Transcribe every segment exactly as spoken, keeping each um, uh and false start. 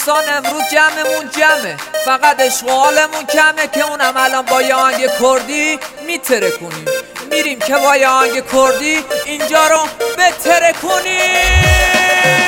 دوستان امروز جمعمون جمعه، فقط اشغالمون کمه که اونم الان با یه آهنگ کردی میتره کنیم. میریم که با یه آهنگ کردی اینجا رو بتره کنیم.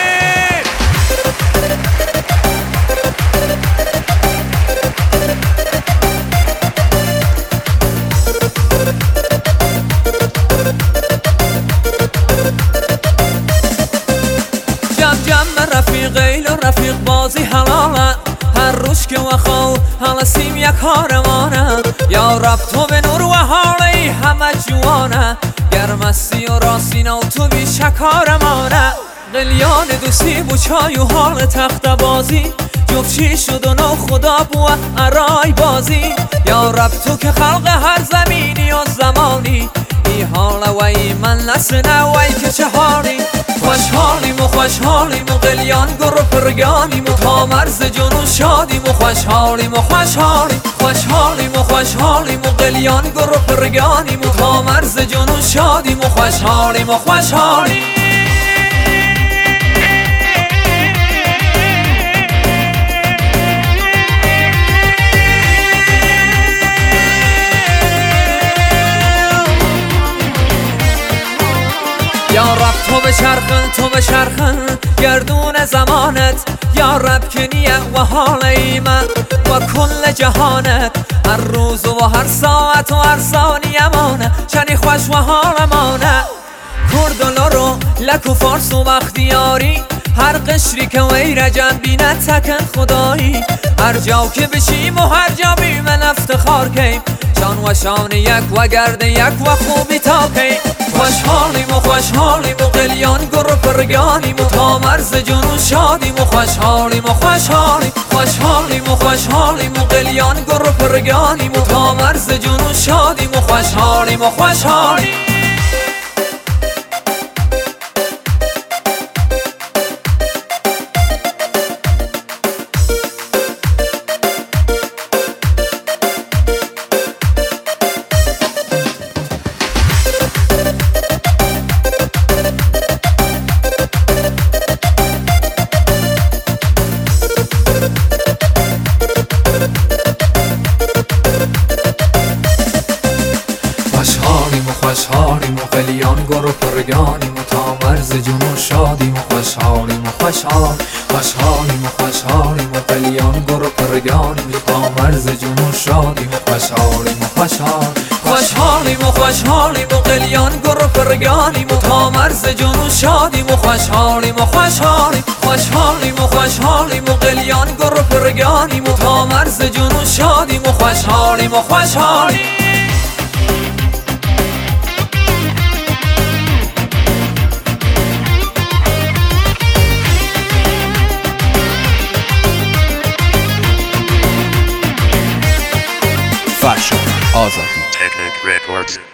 رفیقیل و رفیق بازی حلاله، هر روز که وخو حالا سیم یک هارمانه. یا رب تو به نور و حالی همه جوانه، گرمستی و راستینه و تو بیش کارمانه. قلیان دوستی بو چای و حال تخت بازی، جفچی شد و نو خدا بو ارای بازی. یا رب تو که خلق هر زمینی و زمانی، ای حاله و ای من لسنه و ای که چه حالی. خوشحالیم و خوشحالیم و قلیان گر و پرگانیم و تا مرز جنون شادیم و خوشحالیم و خوشحالیم. خوشحالیم و خوشحالیم و قلیان گر و پرگانیم و تا مرز جنون شادیم و خوشحالیم و خوشحالیم. یا رب تو بچرخن تو بچرخن گردون زمانت، یا رب که نیه و حال ایمن و کل جهانت. هر روز و هر ساعت و هر ثانیه مانه، چنی خوش و حال مانه. کردلو رو لک و فارس و بختیاری، هر قشری که وی رجب بینه تکن خدایی. هر جا که بشیم و هر جا بیمن افتخار کیم، شان و شان یک و گرد یک و خوبی تا کیم. خوشحالیم و خوشحالیم و قلیان گر و پرگانیم و تا مرز جنون شادیم و خوشحالیم و خوشحالیم. خوشحالیم و خوشحالیم و قلیان گر و پرگانیم و تا مرز جنون شادیم و خوشحالیم و خوشحالیم. خوشحالیم و قلیان گر و پرگانیم و تا مرز جنون شادیم و خوشحالیم و خوشحال. خوشحالیم و خوشحالیم و قلیان گر و پرگانیم و تا مرز جنون شادیم و خوشحالیم و خوشحال. خوشحالیم و خوشحالیم و قلیان گر و پرگانیم و تا مرز جنون شادیم و خوشحالیم و خوشحالیم. خوشحالیم و خوشحالیم و قلیان گر و پرگانیم و تا مرز جنون شادیم و خوشحالیم و خوشحالیم. Fashion Azadi Technic Records.